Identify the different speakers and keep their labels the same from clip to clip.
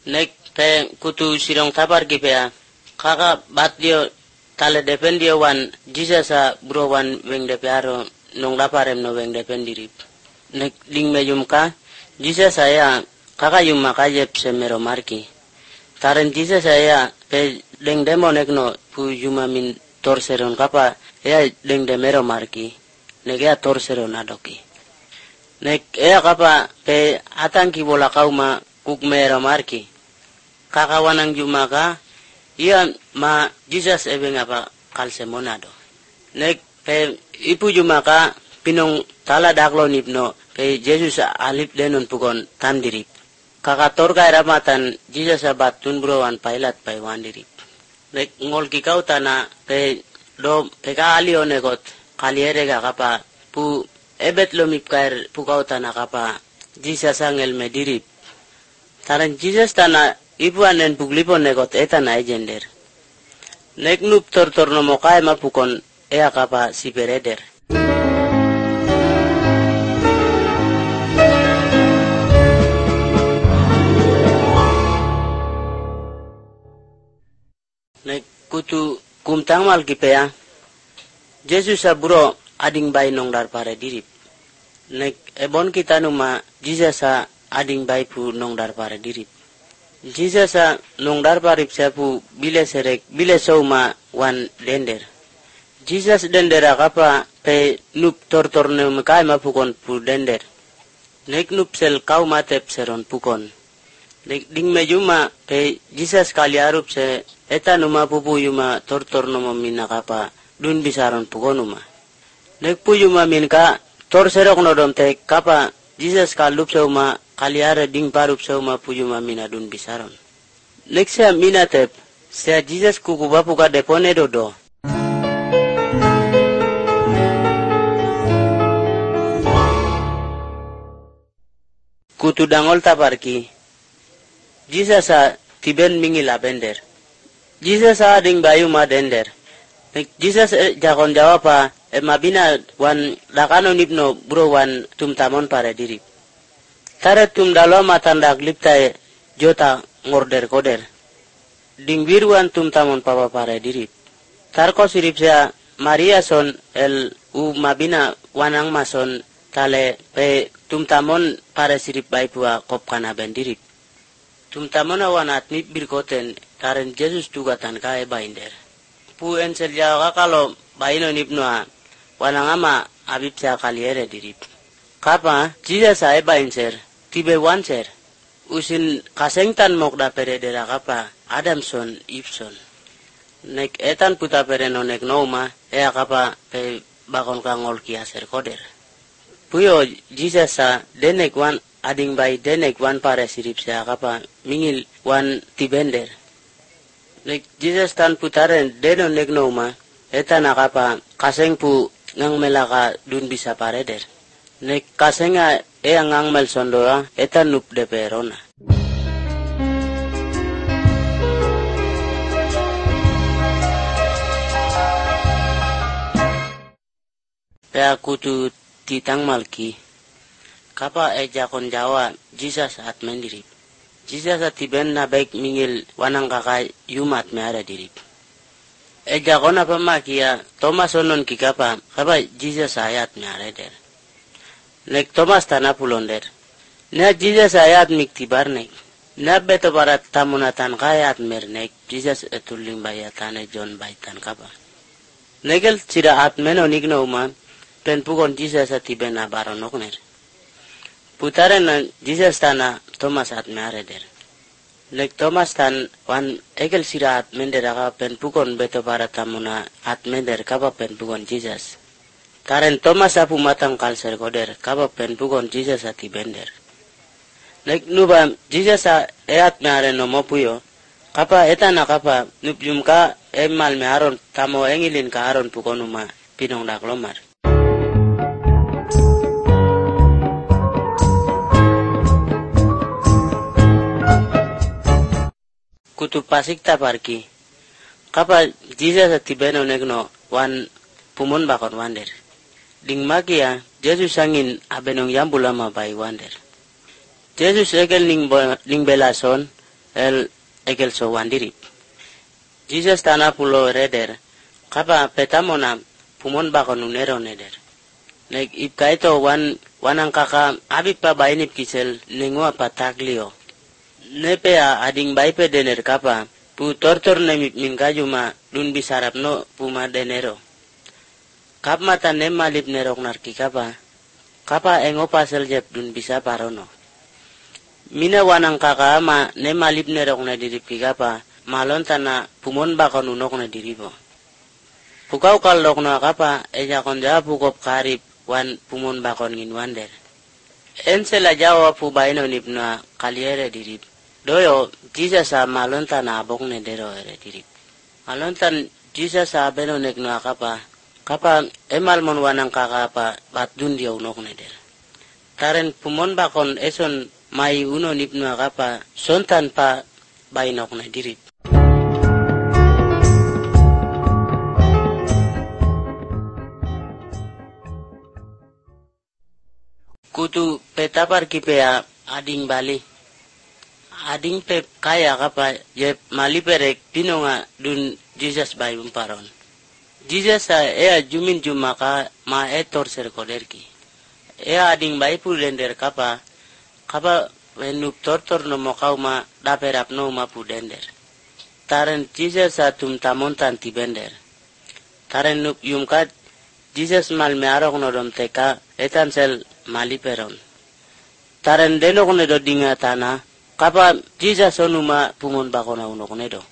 Speaker 1: Nek pe kutu sirong tapar kipea kaka bat dio tale depen dio wan jisasa bro wan weng depearo nong laparem no weng depen dirip. Nek ling mejum ka jisasa ya kaka yung makajep semero marki. Taren jisasa ya pe leng demo nek no pu yuma min torseron kapa ya leng demero marki. Nek ya torseron adoki. Nek ya kapa pe atangki bola kauma kukmero marki. Kaka wanang juma ka iya ma Jesus ebe ngapa kalsemonado. Nek pe ipu juma ka pinong tala daklo nipno pe Jesus alip denon pukon tandirip. Kakator ka eramatan Jesus abat tunbrowan pailat pai wandirip. Nek ngol kikau tana pe do pe ka ali onegot kaliere ka kapa pu ebet lo mipkair pukau tana kapa Jesus angel medirip. Taran Jesus tana ibu anen puglipon negot eta na ejender. Nek nup tor no mokai mapukon ea kapa si bereder. Nek kutu kumtang mal kipea Jesus aburo ading bay nong dar pare dirip. Nek ebon kita numa Jesus ading bay pu nong dar pare dirip. Jesus nong dar parip sapu bile serek bile sauma wan dender. Jesus dender akapa pe nup tor ne mekai mapukon pu dender. Nek nup sel kau matep seron pukon. Nek ding mejuma pe Jesus kali arup se eta numa pupu yuma tor no mina kapa dun bisaron pukonuma. Nek pu yuma min ka tor serok no dom te kapa Jesus kalup sauma kaliara ding parup sauma pujuma mina dun bisaron. Nek sea mina tep, sea Jesus kukubapu ka depone dodo. Kutu dangol taparki, Jesus tiben mingi labender. Jesus ding bayu ma dender. Nek Jesus jakon jawapa, mabina wan lakano nipno bro wan tumtamon pare dirip. Tare tum dalo matandak liptae jota ngorder koder. Dingbiruan tum tamon papa pare dirip. Tarko sirip sea Maria son el u mabina wanang mason tale pe tum tamon pare sirip baipua kop kana bendirip. Tum tamon awanat nip birkoten taren Jesus tugatan kae bainder. Pu ensel jawa kalau baino nipnoa wanang ama abib sea kaliere dirip. Kapa Jesus ae bainser tibe wanser usin kasengtan mokda peredera kapa Adamson Ibson. Nek etan puta pereno nek noma ea kapa pe bakon kangol kiaser koder. Puyo Jesus denek wan ading bai denek wan pare sirip sea kapa mingil wan tibender. Nek Jesus tan putaren deno nek noma etan akapa kaseng pu ngang melaka dun bisa pareder. Nek kasenga ngang mel sondoa etan nup de perona. Pea kutu titang malki. Kapa jakon jawa Jesus at mendirip. Jesus tiben na baik mingil wanang kakay yumat me ada dirip. Jakon apa makia Thomas onon kikapa kapa Jesus ayat me areder. Nek Thomas tanah pulonder. Nek Jesus ayat miktibar nek. Nek beto barat tamunatan kayat mernek. Jesus etuling bayatane John baitan kapa. Nekel sida at meno nigno uma. Pen pukon Jesus atiben na baronok ner. Putaren na Jesus tanah Thomas at me areder. Nek Thomas tan wan ekel sida at mender ka pen pukon beto barat tamuna at mender kapa pen pukon Jesus. Karen Thomas apu matang kalser koder kapa pen pukon Jesus ati bender. Nek nuba Jesus eat me are no mopuyo kapa eta na kapa nupjum ka emal me aron tamo engilin ka aron pukonuma pinong daklomar. Kutu pasik taparki kapa Jesus ati beno negno wan pumon bakon wander. Ding magia Jesus angin abenong yambulama bai wander. Jesus egel ning belason el ekel so wandirip. Jesus tana pulo reder, kapa petamona pumon bakon unero neder. Nek ipkaito wanang kaka abip pa bainip kisel nengua pataglio. Nepe ading baipe dener kapa, pu tortor nemip mingkajuma dun bisarap no puma denero. Kap mata nem malip nerok narki kapa engo pasel jep dun bisa parono. Mina wanang kaka ama nem malip nerok na dirip kapa, malon tana pumon bakon unok na diribo. Pukau kaldok na kapa, ejakon jawa pukop karip wan pumon bakon nginwander. Ensela jawa pu baino nip na kaliere dirip. Doyo, Jesus sa malon tana abok ne dero ere dirip. Malon tan Jesus sa beno nek na kapa emal mon wanang kaka apa bat dun dia unok ne der. Taren pumon bakon eson mai uno nip na kapa sontan pa bainok na dirip. Kutu petapar kipea ading bali. Ading pe kaya kapa je maliperek pinonga dun Jesus bai umparon. Jesus sa ea jumin jumaka ma etor serkoderki. Ea ading bai pudender kapa venup tortor no mokau ma daperap no ma pudender. Taren Jesus sa tum tamontan tibender. Taren nup yumkat Jesus mal mearok no dom teka etan sel maliperon. Taren denok ne do dinga tana kapa Jesus onuma pumon bakona unok ne do.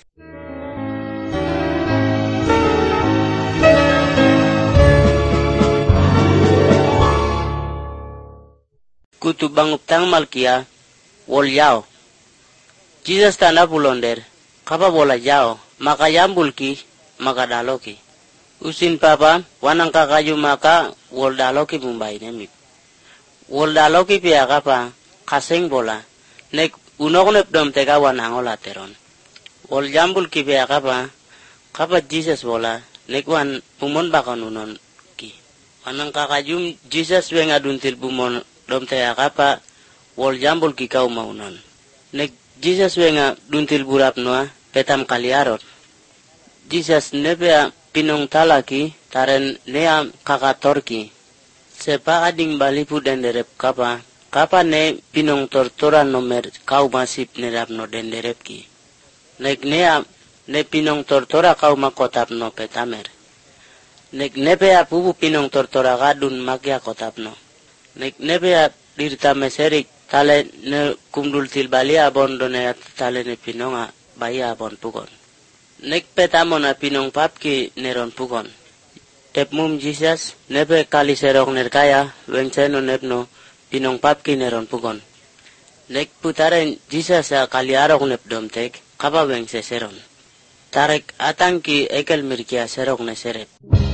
Speaker 1: Kutu bangup tang malkia wol yao. Jesus tana pulonder kapa bola yao maka yambulki maka daloki. Usin papa wanang kakayu maka wol daloki mumbai nemip. Wol daloki pia kapa kaseng bola nek unok nep dom teka wanang ola teron. Wol yambulki pia kapa Jesus bola nek wan pumon bakon unon ki. Wanang kakayum Jesus wenga duntil pumon dom teka kapa wol jambul ki kau maunon. Nek Jesus wenga duntil burap noa petam kaliarot. Jesus nepea pinong talaki taren nea kakatorki. Sepa ading balipu denderep kapa ne pinong tortora nomer kau masip nerap no denderep ki. Nek nea ne pinong tortora kau makotap no petamer. Nek nepea pupu pinong tortora kadun makia kotap no. Nek nepea dirta meserik tale ne kumdul tilbali abon done tale ne pinonga bayi abon pugon. Nek petamo na pinong papki neron pugon. Tepmum Jesus nepe kali serok nerkaya wengseno nepno pinong papki neron pugon. Nek putaren Jesus a kali arok nep domtek kapa wengse seron. Tarek atangki ekel mirkia serok ne serep.